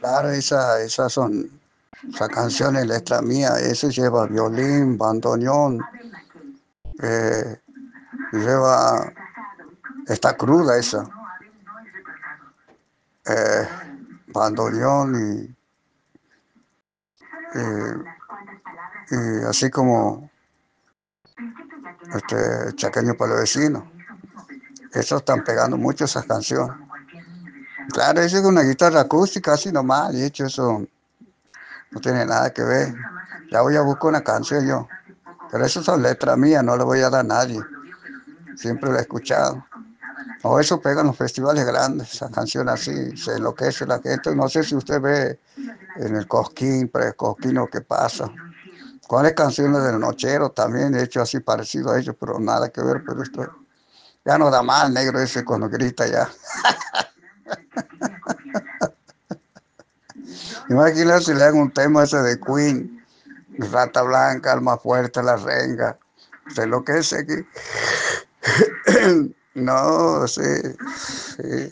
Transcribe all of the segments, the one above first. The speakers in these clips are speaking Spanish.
Claro, esas canciones, letra mía, eso lleva violín, bandoneón, eh, lleva, está cruda esa, eh, bandoneón y así como chaqueño para los vecinos. Esos están pegando mucho esas canciones. Claro, eso es una guitarra acústica, así nomás, de hecho eso no tiene nada que ver. Ya voy a buscar una canción yo. Pero eso son letras mías, no le voy a dar a nadie. Siempre la he escuchado. O eso pega en los festivales grandes, esa canción así, se enloquece la gente. No sé si usted ve en el Cosquín, pre-Cosquín lo que pasa. ¿Cuáles canciones del Nochero también he hecho así parecido a ellos, pero nada que ver, pero esto ya no da mal negro ese cuando grita ya. Imagínate si le dan un tema ese de Queen, Rata Blanca, Alma Fuerte, La Renga. Se enloquece aquí. No, sí, sí,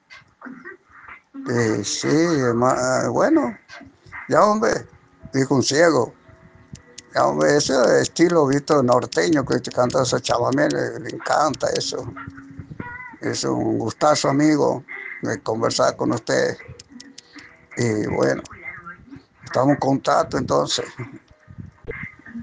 sí, bueno, ya hombre, dijo un ciego, ya hombre, ese estilo visto norteño que te canta esa chava, a mí le encanta eso, es un gustazo amigo de conversar con usted y bueno, estamos en contacto entonces.